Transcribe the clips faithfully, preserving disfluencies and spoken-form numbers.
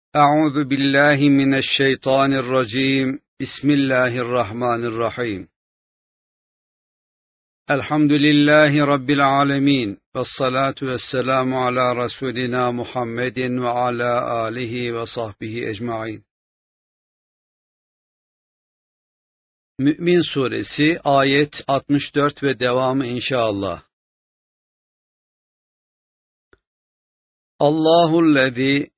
أعوذ بالله من الشيطان الرجيم بسم الله الرحمن الرحيم الحمد لله رب العالمين والصلاة والسلام على رسولنا محمد وعلى آله وصحبه ecmaîn. Mü'min Suresi ayet altmış dört ve devamı inşallah. Allahu'llezî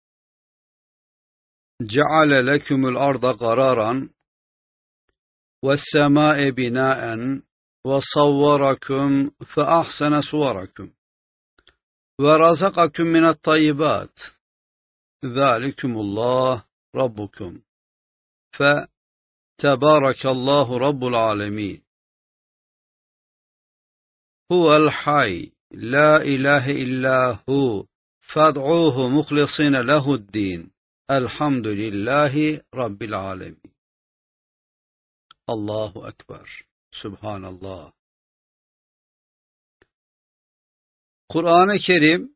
ceale lekumul arda qararan ve's-semâe binâen ve savvarakum fe ahsene suvarakum ve razakakum mine't-tayyibat zâlikumullah rabbukum fe tebârekallahu rabbul âlemîn. Huvel hayy la ilahe illa hu fad'uhu muhlisîne lehu'd-dîn. Elhamdülillahi rabbil âlemîn. Allahu ekber. Subhanallah. Kur'an-ı Kerim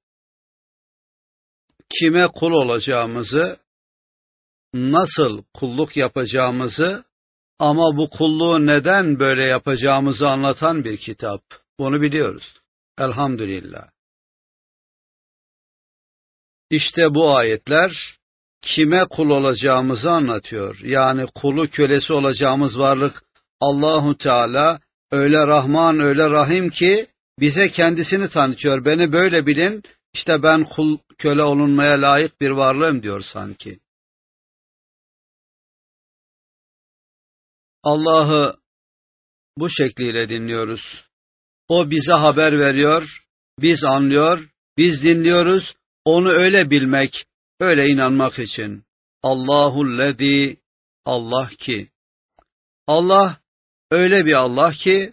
kime kul olacağımızı, nasıl kulluk yapacağımızı ama bu kulluğu neden böyle yapacağımızı anlatan bir kitap. Bunu biliyoruz. Elhamdülillah. İşte bu ayetler kime kul olacağımızı anlatıyor. Yani kulu kölesi olacağımız varlık Allahu Teala öyle Rahman öyle Rahim ki bize kendisini tanıtıyor. Beni böyle bilin, işte ben kul köle olunmaya layık bir varlığım diyor sanki. Allah'ı bu şekliyle dinliyoruz. O bize haber veriyor, biz anlıyor, biz dinliyoruz. Onu öyle bilmek, öyle inanmak için. Allahu'llezî, Allah ki. Allah öyle bir Allah ki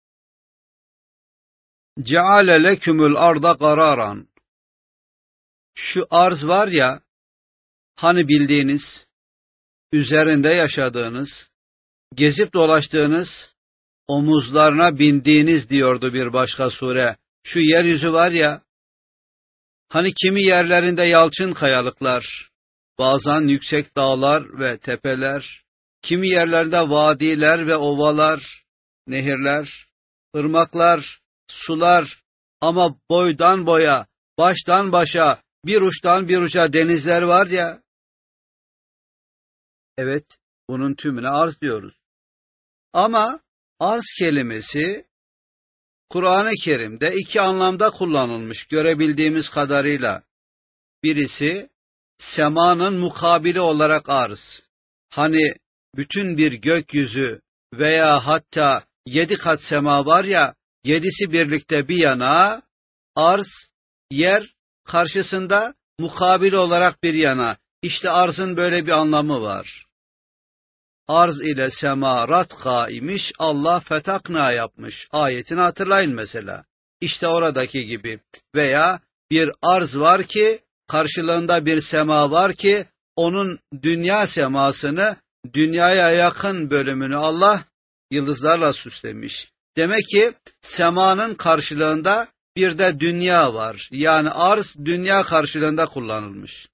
ceale lekumul arda qararan. Şu arz var ya, hani bildiğiniz, üzerinde yaşadığınız, gezip dolaştığınız, omuzlarına bindiğiniz diyordu bir başka sure. Şu yeryüzü var ya, hani kimi yerlerinde yalçın kayalıklar, bazen yüksek dağlar ve tepeler, kimi yerlerde vadiler ve ovalar, nehirler, ırmaklar, sular ama boydan boya, baştan başa, bir uçtan bir uca denizler var ya. Evet, bunun tümüne arz diyoruz. Ama arz kelimesi Kur'an-ı Kerim'de iki anlamda kullanılmış görebildiğimiz kadarıyla. Birisi semanın mukabili olarak arz. Hani bütün bir gökyüzü veya hatta yedi kat sema var ya, yedisi birlikte bir yana, arz, yer karşısında mukabil olarak bir yana. İşte arzın böyle bir anlamı var. Arz ile sema ratka imiş, Allah fetakna yapmış. Ayetini hatırlayın mesela. İşte oradaki gibi. Veya bir arz var ki, karşılığında bir sema var ki, onun dünya semasını, dünyaya yakın bölümünü Allah yıldızlarla süslemiş. Demek ki semanın karşılığında bir de dünya var. Yani arz dünya karşılığında kullanılmış.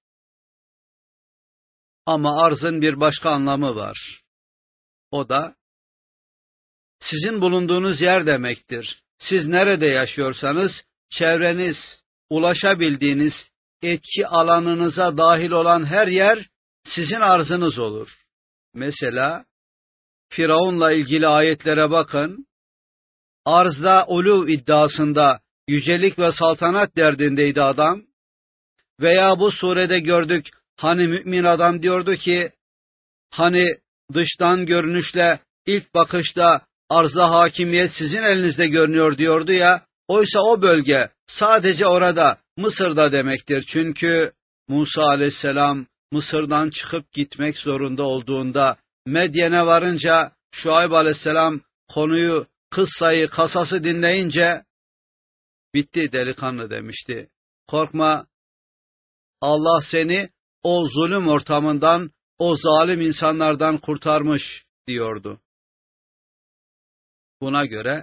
Ama arzın bir başka anlamı var. O da sizin bulunduğunuz yer demektir. Siz nerede yaşıyorsanız çevreniz, ulaşabildiğiniz etki alanınıza dahil olan her yer sizin arzınız olur. Mesela Firavun'la ilgili ayetlere bakın. Arzda ulu iddiasında, yücelik ve saltanat derdindeydi adam. Veya bu surede gördük, hani mümin adam diyordu ki, hani dıştan görünüşle ilk bakışta arzda hakimiyet sizin elinizde görünüyor diyordu ya, oysa o bölge sadece orada, Mısır'da demektir. Çünkü Musa aleyhisselam Mısır'dan çıkıp gitmek zorunda olduğunda, Medyen'e varınca Şuayb aleyhisselam konuyu, kıssayı, kasası dinleyince, bitti delikanlı demişti. Korkma, Allah seni o zulüm ortamından, o zalim insanlardan kurtarmış diyordu. Buna göre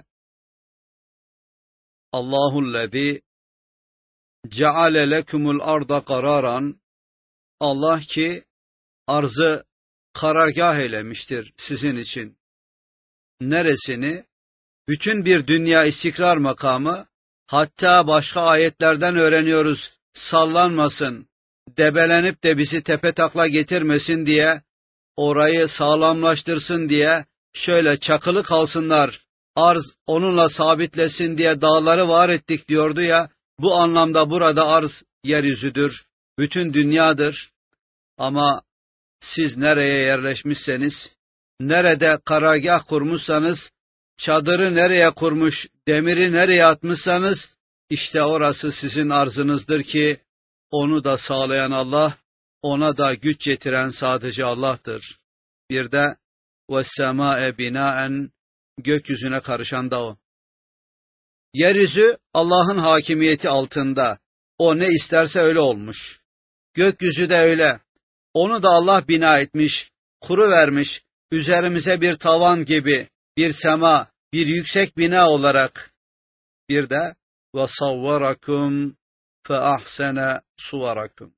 Allahu'llezî ceale lekumul arda qararan, Allah ki arzı karargah eylemiştir sizin için. Neresini? Bütün bir dünya istikrar makamı, hatta başka ayetlerden öğreniyoruz, sallanmasın, debelenip de bizi tepetakla getirmesin diye, orayı sağlamlaştırsın diye, şöyle çakılı kalsınlar, arz onunla sabitlesin diye dağları var ettik diyordu ya, bu anlamda burada arz yeryüzüdür, bütün dünyadır. Ama siz nereye yerleşmişseniz, nerede karargah kurmuşsanız, çadırı nereye kurmuş, demiri nereye atmışsanız, işte orası sizin arzınızdır ki, onu da sağlayan Allah, ona da güç yetiren sadece Allah'tır. Bir de, وَالسَّمَاءَ بِنَاءً gökyüzüne karışan da O. Yeryüzü Allah'ın hakimiyeti altında, O ne isterse öyle olmuş. Gökyüzü de öyle, onu da Allah bina etmiş, kuru vermiş, üzerimize bir tavan gibi, bir sema, bir yüksek bina olarak. Bir de وَصَوَّرَكُمْ فَأَحْسَنَ صُوَرَكُمْ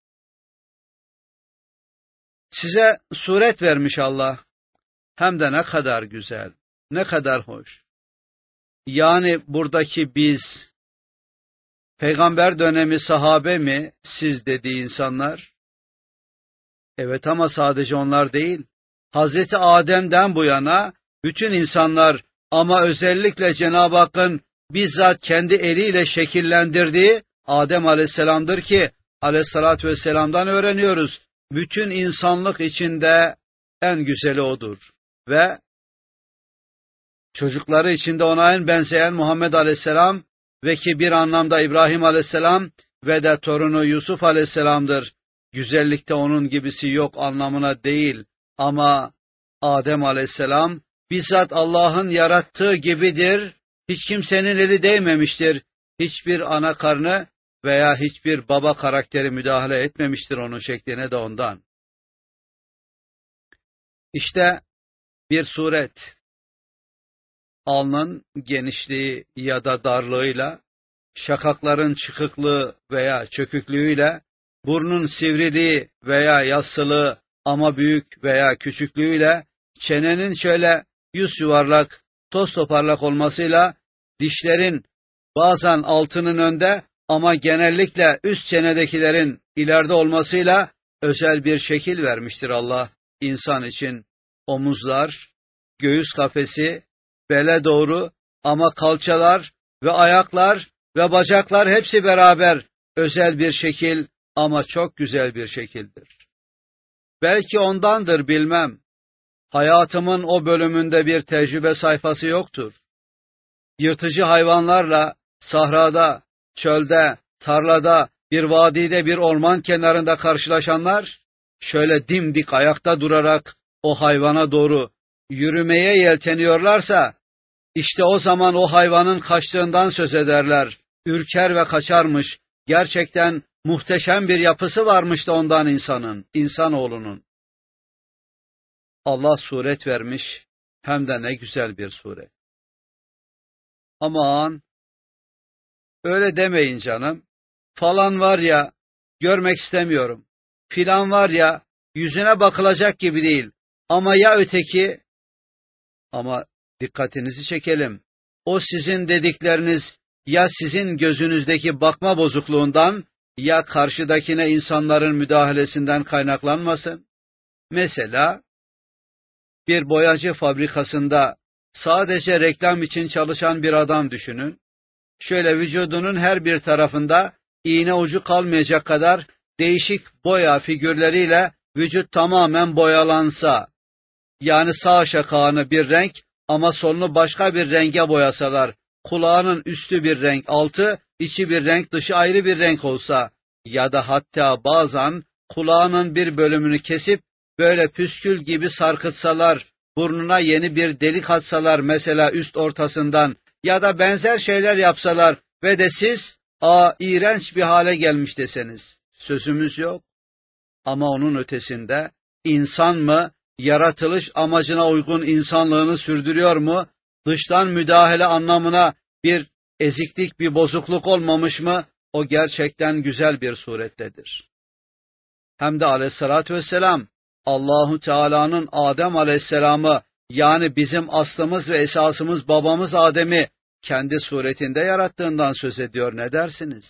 size suret vermiş Allah, hem de ne kadar güzel, ne kadar hoş. Yani buradaki biz, peygamber dönemi sahabe mi, siz dediği insanlar? Evet, ama sadece onlar değil. Hazreti Adem'den bu yana bütün insanlar, ama özellikle Cenab-ı Hakk'ın bizzat kendi eliyle şekillendirdiği Adem Aleyhisselam'dır ki, Aleyhisselatü Vesselam'dan öğreniyoruz. Bütün insanlık içinde en güzeli O'dur. Ve çocukları içinde ona en benzeyen Muhammed Aleyhisselam ve ki bir anlamda İbrahim Aleyhisselam ve de torunu Yusuf Aleyhisselam'dır. Güzellikte onun gibisi yok anlamına değil, ama Adem Aleyhisselam bizzat Allah'ın yarattığı gibidir, hiç kimsenin eli değmemiştir, hiçbir ana karnı veya hiçbir baba karakteri müdahale etmemiştir onun şekline de ondan. İşte bir suret, alnın genişliği ya da darlığıyla, şakakların çıkıklığı veya çöküklüğüyle, burnun sivriliği veya yassılığı ama büyük veya küçüklüğüyle, çenenin şöyle yüz yuvarlak, toz toparlak olmasıyla, dişlerin bazen altının önde ama genellikle üst çenedekilerin ileride olmasıyla özel bir şekil vermiştir Allah insan için. Omuzlar, göğüs kafesi, bele doğru ama kalçalar ve ayaklar ve bacaklar hepsi beraber özel bir şekil ama çok güzel bir şekildir. Belki ondandır bilmem. Hayatımın o bölümünde bir tecrübe sayfası yoktur. Yırtıcı hayvanlarla sahrada, çölde, tarlada, bir vadide, bir orman kenarında karşılaşanlar, şöyle dimdik ayakta durarak o hayvana doğru yürümeye yelteniyorlarsa, işte o zaman o hayvanın kaçtığından söz ederler. Ürker ve kaçarmış. Gerçekten muhteşem bir yapısı varmış da ondan insanın, insanoğlunun. Allah suret vermiş, hem de ne güzel bir suret. Aman, öyle demeyin canım. Falan var ya, görmek istemiyorum. Filan var ya, yüzüne bakılacak gibi değil. Ama ya öteki? Ama dikkatinizi çekelim. O sizin dedikleriniz ya sizin gözünüzdeki bakma bozukluğundan ya karşıdakine insanların müdahalesinden kaynaklanmasın. Mesela bir boyacı fabrikasında sadece reklam için çalışan bir adam düşünün. Şöyle vücudunun her bir tarafında iğne ucu kalmayacak kadar değişik boya figürleriyle vücut tamamen boyalansa, yani sağ şakağını bir renk ama solunu başka bir renge boyasalar, kulağının üstü bir renk, altı, içi bir renk, dışı ayrı bir renk olsa, ya da hatta bazen kulağının bir bölümünü kesip böyle püskül gibi sarkıtsalar, burnuna yeni bir delik atsalar mesela üst ortasından, ya da benzer şeyler yapsalar ve de siz, aa iğrenç bir hale gelmiş deseniz, sözümüz yok. Ama onun ötesinde insan mı, yaratılış amacına uygun insanlığını sürdürüyor mu, dıştan müdahale anlamına bir eziklik, bir bozukluk olmamış mı, o gerçekten güzel bir surettedir. hem de aleyhissalatü vesselam Allahu Teala'nın Adem aleyhisselamı, yani bizim aslımız ve esasımız babamız Adem'i kendi suretinde yarattığından söz ediyor. Ne dersiniz?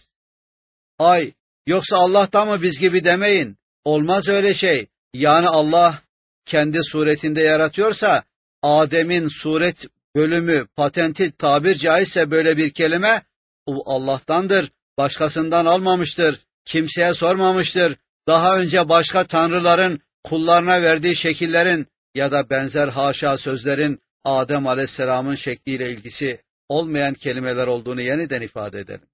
Ay, yoksa Allah'tan mı biz gibi demeyin. Olmaz öyle şey. Yani Allah kendi suretinde yaratıyorsa, Adem'in suret bölümü, patenti, tabir caizse böyle bir kelime, o Allah'tandır, başkasından almamıştır, kimseye sormamıştır, daha önce başka tanrıların kullarına verdiği şekillerin ya da benzer haşa sözlerin Adem aleyhisselamın şekliyle ilgisi olmayan kelimeler olduğunu yeniden ifade edelim.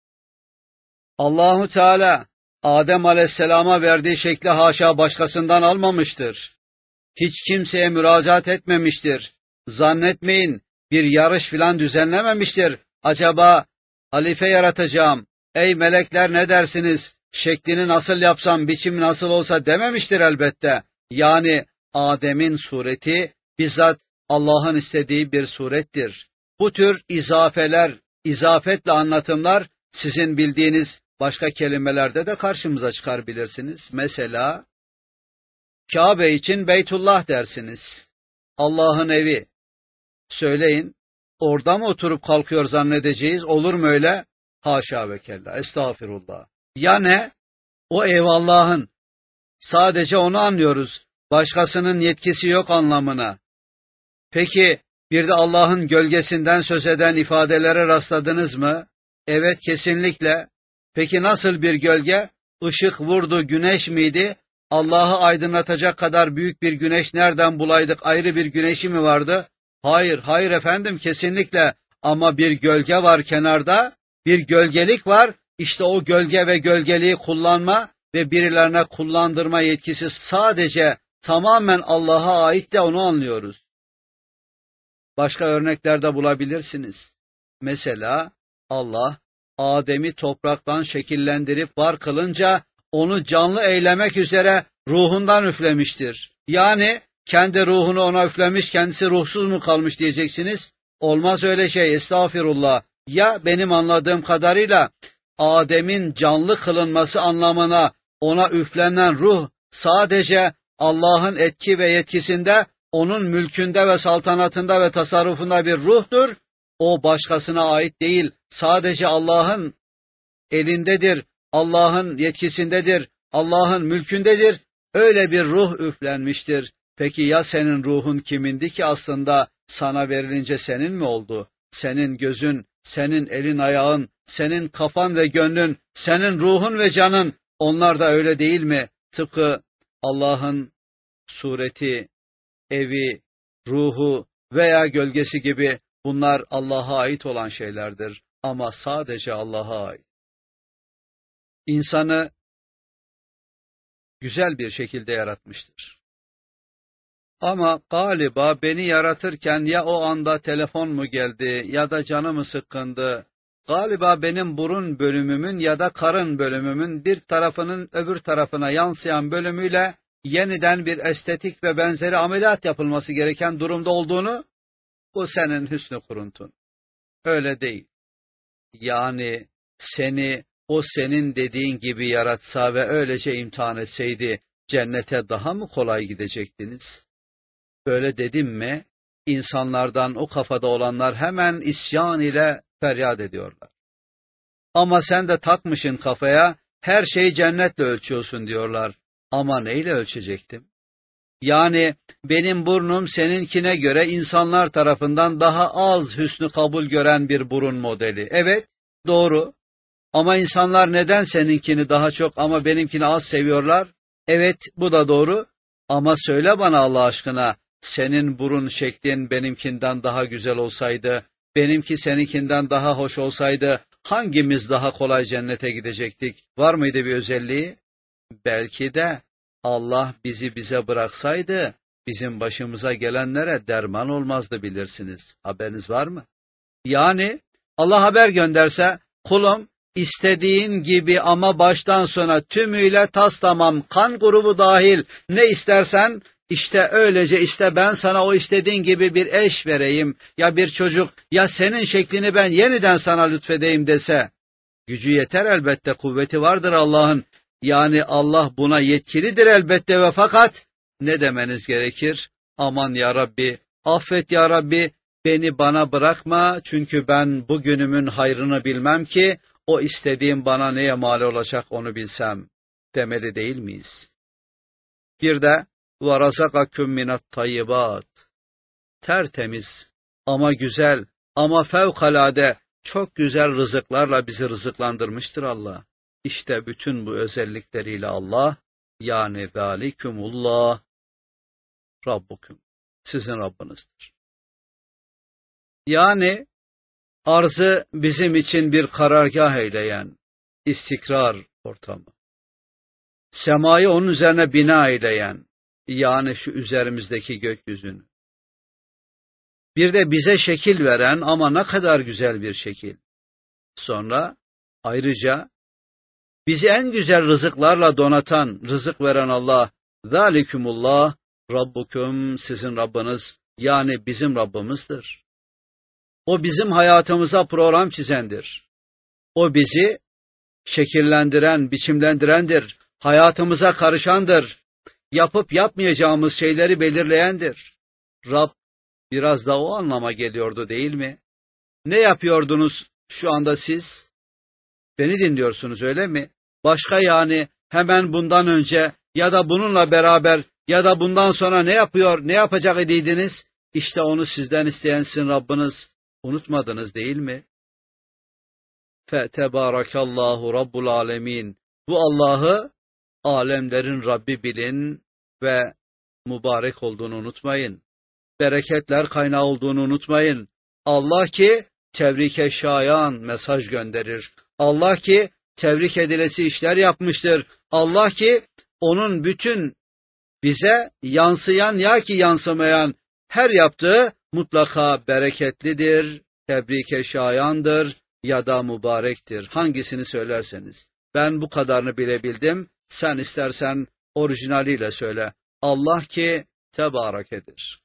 Allahu Teala Adem aleyhisselama verdiği şekli haşa başkasından almamıştır. Hiç kimseye müracaat etmemiştir. Zannetmeyin bir yarış filan düzenlememiştir. Acaba halife yaratacağım, ey melekler ne dersiniz, şeklini nasıl yapsam, biçimi nasıl olsa dememiştir elbette. Yani Adem'in sureti bizzat Allah'ın istediği bir surettir. Bu tür izafeler, izafetle anlatımlar sizin bildiğiniz başka kelimelerde de karşımıza çıkar bilirsiniz. Mesela Kabe için Beytullah dersiniz. Allah'ın evi. Söyleyin, orada mı oturup kalkıyor zannedeceğiz? Olur mu öyle? Haşa ve kella, estağfirullah. Ya ne? O ev Allah'ın. Sadece onu anlıyoruz. Başkasının yetkisi yok anlamına. Peki bir de Allah'ın gölgesinden söz eden ifadelere rastladınız mı? Evet, kesinlikle. Peki nasıl bir gölge? Işık vurdu, güneş miydi? Allah'ı aydınlatacak kadar büyük bir güneş nereden bulaydık? Ayrı bir güneşi mi vardı? Hayır, hayır efendim, kesinlikle. Ama bir gölge var kenarda, bir gölgelik var. İşte o gölge ve gölgeliği kullanma ve birilerine kullandırma yetkisi sadece tamamen Allah'a ait de onu anlıyoruz. Başka örneklerde bulabilirsiniz. Mesela Allah Adem'i topraktan şekillendirip var kılınca onu canlı eylemek üzere ruhundan üflemiştir. Yani kendi ruhunu ona üflemiş, kendisi ruhsuz mu kalmış diyeceksiniz. Olmaz öyle şey, estağfirullah. Ya benim anladığım kadarıyla Adem'in canlı kılınması anlamına ona üflenen ruh sadece Allah'ın etki ve yetkisinde, onun mülkünde ve saltanatında ve tasarrufunda bir ruhtur. O başkasına ait değil, sadece Allah'ın elindedir, Allah'ın yetkisindedir, Allah'ın mülkündedir. Öyle bir ruh üflenmiştir. Peki ya senin ruhun kimindi ki aslında sana verilince senin mi oldu? Senin gözün, senin elin ayağın, senin kafan ve gönlün, senin ruhun ve canın, onlar da öyle değil mi? Tıpkı Allah'ın sureti, evi, ruhu veya gölgesi gibi bunlar Allah'a ait olan şeylerdir. Ama sadece Allah'a ait. İnsanı güzel bir şekilde yaratmıştır. Ama galiba beni yaratırken ya o anda telefon mu geldi ya da canı mı sıkkındı? Galiba benim burun bölümümün ya da karın bölümümün bir tarafının öbür tarafına yansıyan bölümüyle yeniden bir estetik ve benzeri ameliyat yapılması gereken durumda olduğunu, bu senin hüsnü kuruntun. Öyle değil. Yani seni o senin dediğin gibi yaratsa ve öylece imtihan etseydi cennete daha mı kolay gidecektiniz? Böyle dedim mi, insanlardan o kafada olanlar hemen isyan ile feryat ediyorlar. Ama sen de takmışın kafaya, her şeyi cennetle ölçüyorsun diyorlar. Ama neyle ölçecektim? Yani benim burnum seninkine göre insanlar tarafından daha az hüsnü kabul gören bir burun modeli. Evet, doğru. Ama insanlar neden seninkini daha çok ama benimkini az seviyorlar? Evet, bu da doğru. Ama söyle bana Allah aşkına, senin burun şeklin benimkinden daha güzel olsaydı, benimki seninkinden daha hoş olsaydı, hangimiz daha kolay cennete gidecektik? Var mıydı bir özelliği? Belki de Allah bizi bize bıraksaydı, bizim başımıza gelenlere derman olmazdı bilirsiniz. Haberiniz var mı? Yani Allah haber gönderse, kulum istediğin gibi ama baştan sona tümüyle tas tamam, kan grubu dahil ne istersen, işte öylece iste ben sana o istediğin gibi bir eş vereyim, ya bir çocuk, ya senin şeklini ben yeniden sana lütfedeyim dese, gücü yeter elbette, kuvveti vardır Allah'ın. Yani Allah buna yetkilidir elbette ve fakat ne demeniz gerekir? Aman ya Rabbi, affet ya Rabbi, beni bana bırakma çünkü ben bugünümün hayrını bilmem ki o istediğim bana neye mal olacak onu bilsem demeli değil miyiz? Bir de وَرَزَقَكُمْ مِنَ الطَّيِّبَاتِ tertemiz ama güzel ama fevkalade çok güzel rızıklarla bizi rızıklandırmıştır Allah. İşte bütün bu özellikleriyle Allah, yani zalikumullah Rabbukum, sizin Rabbinizdir. Yani arzı bizim için bir karargah eyleyen, istikrar ortamı. Semayı onun üzerine bina eyleyen, yani şu üzerimizdeki gökyüzünü. Bir de bize şekil veren ama ne kadar güzel bir şekil. Sonra ayrıca bizi en güzel rızıklarla donatan, rızık veren Allah, zalikumullah Rabbukum, sizin Rabbiniz, yani bizim Rabbimizdir. O bizim hayatımıza program çizendir. O bizi şekillendiren, biçimlendirendir. Hayatımıza karışandır. Yapıp yapmayacağımız şeyleri belirleyendir. Rab biraz da o anlama geliyordu değil mi? Ne yapıyordunuz şu anda siz? Beni dinliyorsunuz öyle mi? Başka yani hemen bundan önce ya da bununla beraber ya da bundan sonra ne yapıyor, ne yapacak idiydiniz? İşte onu sizden isteyen sizin Rabbiniz. Unutmadınız değil mi? Fetebarakallahu Rabbul Alemin. Bu Allah'ı alemlerin Rabbi bilin ve mübarek olduğunu unutmayın. Bereketler kaynağı olduğunu unutmayın. Allah ki tebrike şayan mesaj gönderir. Allah ki tebrik edilesi işler yapmıştır. Allah ki onun bütün bize yansıyan ya ki yansımayan her yaptığı mutlaka bereketlidir, tebrike şayandır ya da mübarektir. Hangisini söylerseniz. Ben bu kadarını bilebildim. Sen istersen orijinaliyle söyle. Allah ki tebarakedir.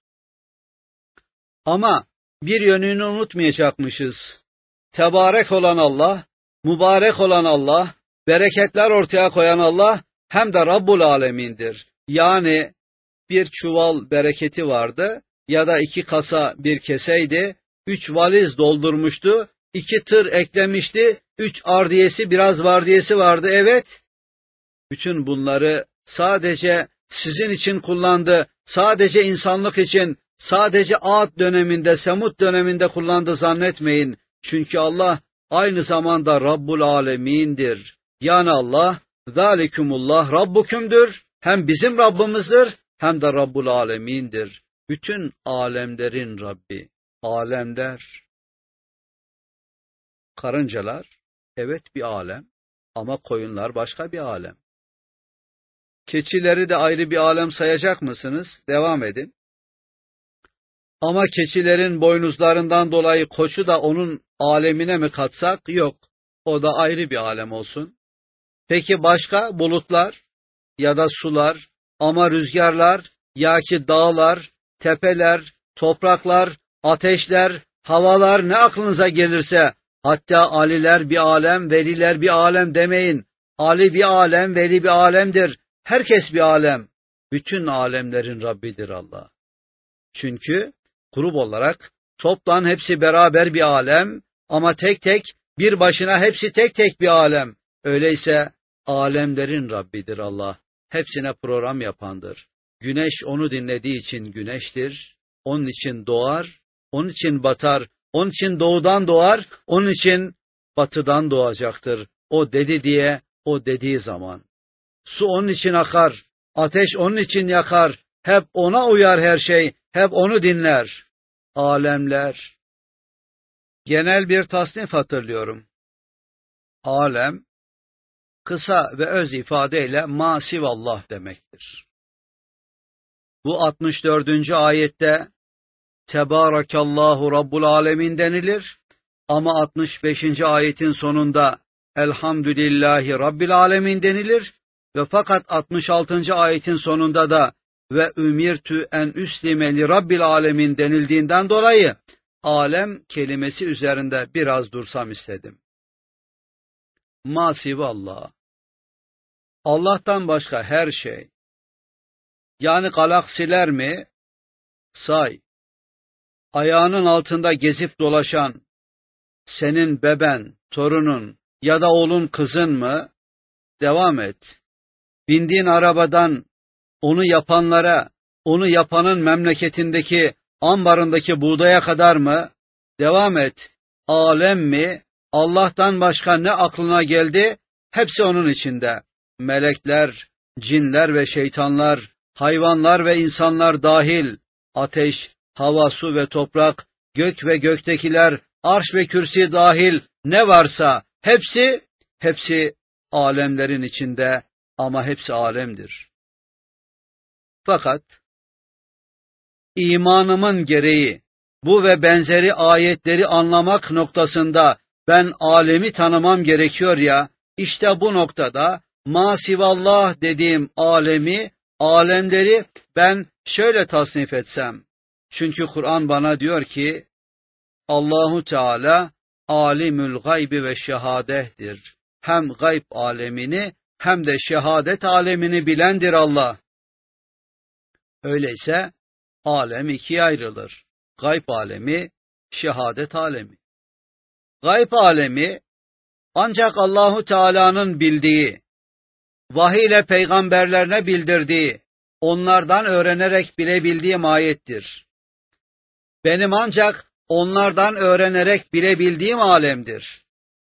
Ama bir yönünü unutmayacakmışız. Tebarek olan Allah, mübarek olan Allah, bereketler ortaya koyan Allah hem de Rabbul Alemin'dir. Yani bir çuval bereketi vardı ya da iki kasa bir keseydi, üç valiz doldurmuştu, iki tır eklemişti, üç ardiyesi biraz vardiyesi vardı, evet. Bütün bunları sadece sizin için kullandı, sadece insanlık için, sadece Ad döneminde, Semud döneminde kullandı zannetmeyin. Çünkü Allah aynı zamanda Rabbul Alemin'dir. Yani Allah, zalikumullah Rabbukum'dur. Hem bizim Rabbimizdir, hem de Rabbul Alemin'dir. Bütün alemlerin Rabbi. Alemler. Karıncalar, evet bir alem. Ama koyunlar başka bir alem. Keçileri de ayrı bir alem sayacak mısınız? Devam edin. Ama keçilerin boynuzlarından dolayı koçu da onun alemine mi katsak? Yok. O da ayrı bir alem olsun. Peki başka bulutlar ya da sular ama rüzgarlar ya ki dağlar, tepeler, topraklar, ateşler, havalar ne aklınıza gelirse, hatta aliler bir alem, veliler bir alem demeyin. Ali bir alem, veli bir alemdir. Herkes bir alem. Bütün alemlerin Rabbidir Allah. Çünkü grup olarak toplan hepsi beraber bir alem ama tek tek bir başına hepsi tek tek bir alem. Öyleyse alemlerin Rabbidir Allah. Hepsine program yapandır. Güneş onu dinlediği için güneştir. Onun için doğar, onun için batar, onun için doğudan doğar, onun için batıdan doğacaktır. O dedi diye, o dediği zaman. Su onun için akar, ateş onun için yakar. Hep ona uyar her şey, hep onu dinler. Alemler. Genel bir tasnif hatırlıyorum. Alem, kısa ve öz ifadeyle masivallah demektir. Bu altmış dördüncü ayette Tebarakallahu Rabbul Alemin denilir ama altmış beşinci ayetin sonunda Elhamdülillahi Rabbil Alemin denilir ve fakat altmış altıncı ayetin sonunda da ve ümirtü en üslime li Rabbil Alemin denildiğinden dolayı alem kelimesi üzerinde biraz dursam istedim. Masivallah. Allah'tan başka her şey. Yani galaksiler mi? Say. Ayağının altında gezip dolaşan, senin beben, torunun ya da oğlun kızın mı? Devam et. Bindiğin arabadan onu yapanlara, onu yapanın memleketindeki, ambarındaki buğdaya kadar mı? Devam et. Alem mi? Allah'tan başka ne aklına geldi? Hepsi onun içinde. Melekler, cinler ve şeytanlar, hayvanlar ve insanlar dahil, ateş, hava, su ve toprak, gök ve göktekiler, arş ve kürsi dahil ne varsa hepsi, hepsi alemlerin içinde ama hepsi alemdir. Fakat imanımın gereği bu ve benzeri ayetleri anlamak noktasında ben alemi tanımam gerekiyor ya, işte bu noktada masivallah dediğim alemi, alemleri ben şöyle tasnif etsem. Çünkü Kur'an bana diyor ki, Allahu Teala alimül gaybi ve şehadehtir. Hem gayb alemini hem de şehadet alemini bilendir Allah. Öyleyse alem ikiye ayrılır. Gayb alemi, şehadet alemi. Gayb alemi ancak Allahu Teala'nın bildiği, vahiy ile peygamberlerine bildirdiği, onlardan öğrenerek bilebildiğim ayettir. Benim ancak onlardan öğrenerek bilebildiğim alemdir.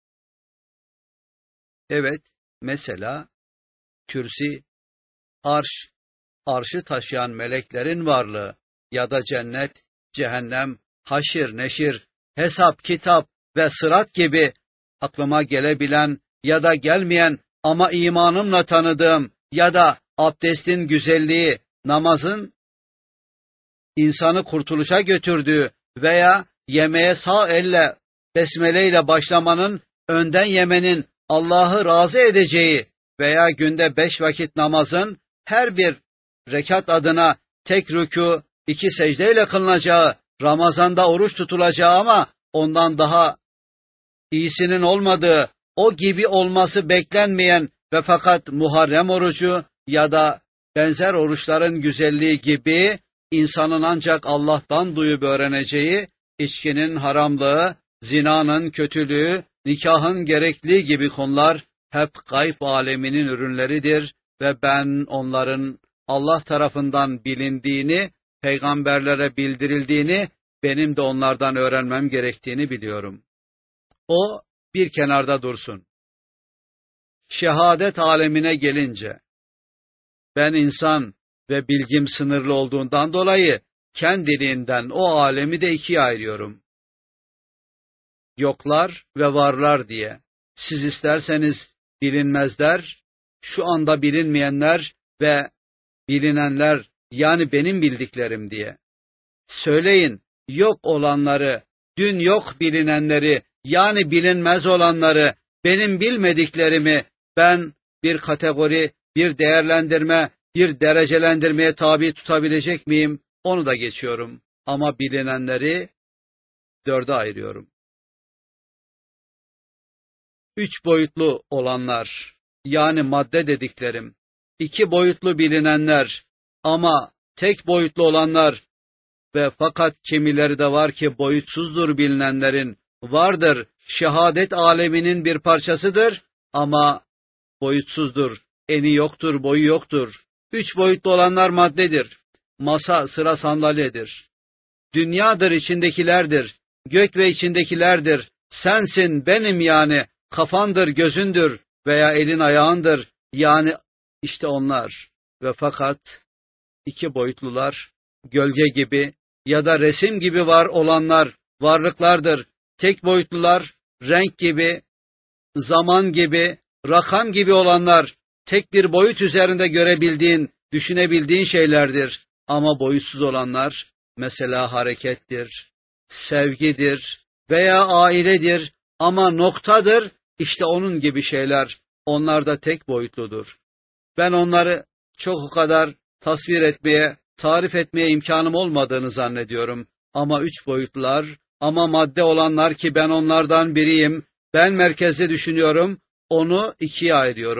Evet, mesela kürsi, arş, arşı taşıyan meleklerin varlığı ya da cennet, cehennem, haşir, neşir, hesap, kitap ve sırat gibi aklıma gelebilen ya da gelmeyen ama imanımla tanıdığım ya da abdestin güzelliği, namazın insanı kurtuluşa götürdüğü veya yemeğe sağ elle, besmeleyle başlamanın, önden yemenin Allah'ı razı edeceği veya günde beş vakit namazın her bir rekat adına tek rükû, iki secdeyle kılınacağı, Ramazan'da oruç tutulacağı ama ondan daha iyisinin olmadığı, o gibi olması beklenmeyen ve fakat Muharrem orucu ya da benzer oruçların güzelliği gibi insanın ancak Allah'tan duyup öğreneceği, içkinin haramlığı, zinanın kötülüğü, nikahın gerekliliği gibi konular hep gayb aleminin ürünleridir ve ben onların Allah tarafından bilindiğini, peygamberlere bildirildiğini, benim de onlardan öğrenmem gerektiğini biliyorum. O bir kenarda dursun. Şehadet alemine gelince, ben insan ve bilgim sınırlı olduğundan dolayı kendiliğinden o alemi de ikiye ayırıyorum. Yoklar ve varlar diye. Siz isterseniz bilinmezler, şu anda bilinmeyenler ve bilinenler, yani benim bildiklerim diye. Söyleyin, yok olanları, dün yok bilinenleri, yani bilinmez olanları, benim bilmediklerimi ben bir kategori, bir değerlendirme, bir derecelendirmeye tabi tutabilecek miyim? Onu da geçiyorum. Ama bilinenleri dörde ayırıyorum. Üç boyutlu olanlar, yani madde dediklerim, iki boyutlu bilinenler ama tek boyutlu olanlar ve fakat kimileri de var ki boyutsuzdur bilinenlerin, vardır, şehadet aleminin bir parçasıdır ama boyutsuzdur, eni yoktur, boyu yoktur. Üç boyutlu olanlar maddedir, masa, sıra, sandalyedir. Dünyadır, içindekilerdir, gök ve içindekilerdir, sensin, benim yani, kafandır, gözündür veya elin ayağındır, yani işte onlar. Ve fakat iki boyutlular, gölge gibi ya da resim gibi var olanlar varlıklardır. Tek boyutlular, renk gibi, zaman gibi, rakam gibi olanlar, tek bir boyut üzerinde görebildiğin, düşünebildiğin şeylerdir. Ama boyutsuz olanlar, mesela harekettir, sevgidir veya ailedir ama noktadır, işte onun gibi şeyler, onlar da tek boyutludur. Ben onları çok o kadar tasvir etmeye, tarif etmeye imkanım olmadığını zannediyorum. Ama üç boyutlular, ama madde olanlar ki ben onlardan biriyim, ben merkezde düşünüyorum, onu ikiye ayırıyorum.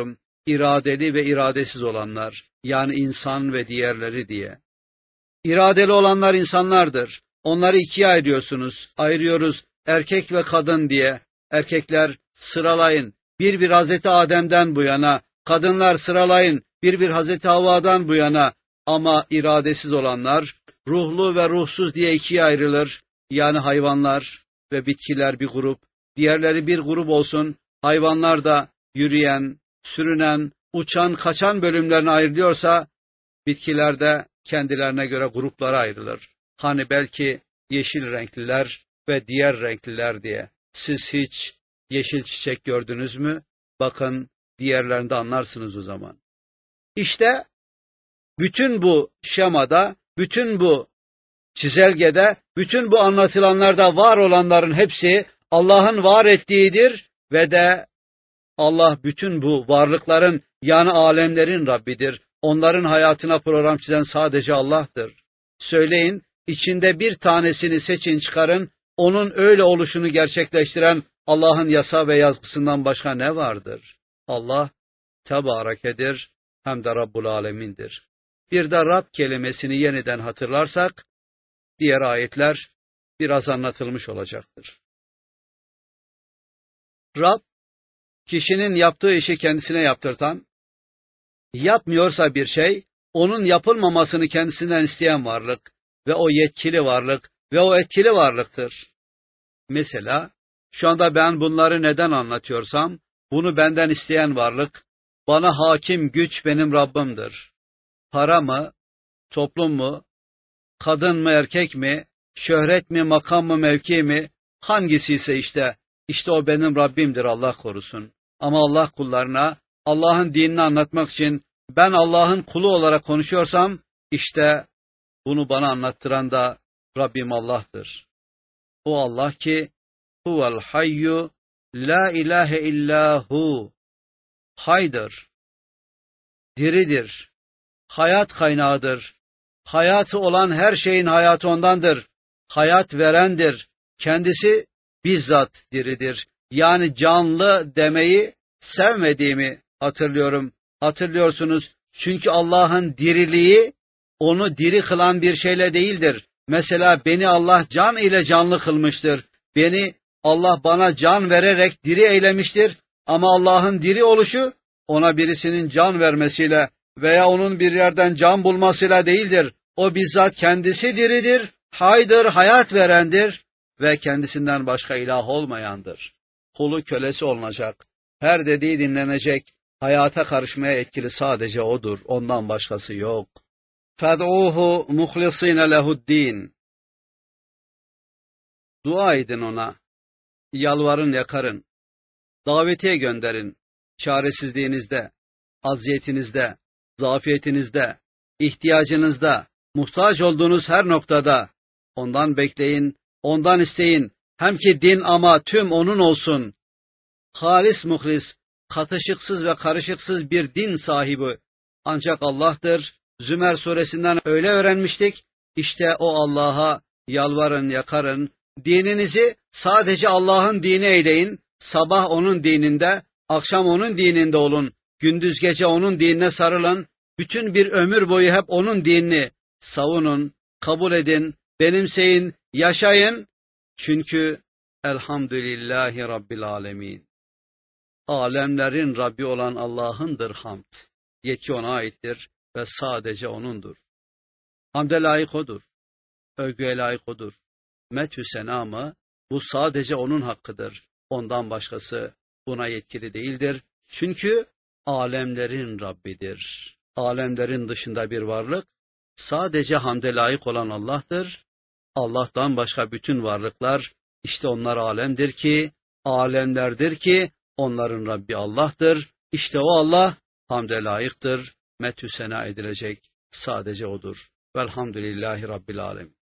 iradeli ve iradesiz olanlar, yani insan ve diğerleri diye. İradeli olanlar insanlardır. Onları ikiye ayırıyorsunuz. Ayırıyoruz erkek ve kadın diye. Erkekler sıralayın. Bir bir Hazreti Adem'den bu yana. Kadınlar sıralayın. Bir bir Hazreti Havva'dan bu yana. Ama iradesiz olanlar ruhlu ve ruhsuz diye ikiye ayrılır. Yani hayvanlar ve bitkiler bir grup. Diğerleri bir grup olsun. Hayvanlar da yürüyen, sürünen, uçan, kaçan bölümlerine ayrılıyorsa, bitkiler de kendilerine göre gruplara ayrılır. Hani belki yeşil renkliler ve diğer renkliler diye. Siz hiç yeşil çiçek gördünüz mü? Bakın diğerlerinde anlarsınız o zaman. İşte bütün bu şemada, bütün bu çizelgede, bütün bu anlatılanlarda var olanların hepsi Allah'ın var ettiğidir ve de Allah bütün bu varlıkların, yani alemlerin Rabbidir. Onların hayatına program çizen sadece Allah'tır. Söyleyin, içinde bir tanesini seçin, çıkarın, onun öyle oluşunu gerçekleştiren Allah'ın yasa ve yazgısından başka ne vardır? Allah Tebarekedir, hem de Rabbul Alemin'dir. Bir de Rab kelimesini yeniden hatırlarsak, diğer ayetler biraz anlatılmış olacaktır. Rab, kişinin yaptığı işi kendisine yaptırtan, yapmıyorsa bir şey, onun yapılmamasını kendisinden isteyen varlık ve o yetkili varlık ve o etkili varlıktır. Mesela, şu anda ben bunları neden anlatıyorsam, bunu benden isteyen varlık, bana hakim güç benim Rabbimdir. Para mı, toplum mu, kadın mı, erkek mi, şöhret mi, makam mı, mevki mi, hangisi ise işte, işte o benim Rabbimdir, Allah korusun. Ama Allah kullarına, Allah'ın dinini anlatmak için ben Allah'ın kulu olarak konuşuyorsam, işte bunu bana anlattıran da Rabbim Allah'tır. O Allah ki, huvel hayyu, la ilahe illahu, haydır, diridir, hayat kaynağıdır, hayatı olan her şeyin hayatı ondandır, hayat verendir, kendisi bizzat diridir. Yani canlı demeyi sevmediğimi hatırlıyorum. Hatırlıyorsunuz, çünkü Allah'ın diriliği onu diri kılan bir şeyle değildir. Mesela beni Allah can ile canlı kılmıştır. Beni Allah bana can vererek diri eylemiştir. Ama Allah'ın diri oluşu ona birisinin can vermesiyle veya onun bir yerden can bulmasıyla değildir. O bizzat kendisi diridir, haydır, hayat verendir ve kendisinden başka ilah olmayandır. Kulu kölesi olunacak, her dediği dinlenecek, hayata karışmaya etkili sadece O'dur, ondan başkası yok. فَدْعُوهُ مُخْلِصِينَ لَهُ الدِّينَ. Dua edin ona, yalvarın yakarın, davetiye gönderin, çaresizliğinizde, aziyetinizde, zafiyetinizde, ihtiyacınızda, muhtaç olduğunuz her noktada, ondan bekleyin, ondan isteyin, hem ki din ama tüm onun olsun. Halis muhlis, katışıksız ve karışıksız bir din sahibi ancak Allah'tır. Zümer suresinden öyle öğrenmiştik. İşte o Allah'a yalvarın, yakarın. Dininizi sadece Allah'ın dini eyleyin. Sabah onun dininde, akşam onun dininde olun. Gündüz gece onun dinine sarılın. Bütün bir ömür boyu hep onun dinini savunun, kabul edin, benimseyin, yaşayın. Çünkü elhamdülillahi Rabbil alemin. Alemlerin Rabbi olan Allah'ındır hamd. Yetki ona aittir ve sadece O'nundur. Hamde layık O'dur. Övgüye layık O'dur. Methü senamı bu sadece O'nun hakkıdır. Ondan başkası buna yetkili değildir. Çünkü alemlerin Rabbidir. Alemlerin dışında bir varlık sadece hamde layık olan Allah'tır. Allah'tan başka bütün varlıklar işte onlar alemdir ki, alemlerdir ki onların Rabbi Allah'tır. İşte o Allah hamde layıktır. Methü sena edilecek sadece O'dur. Velhamdülillahi Rabbil Alemin.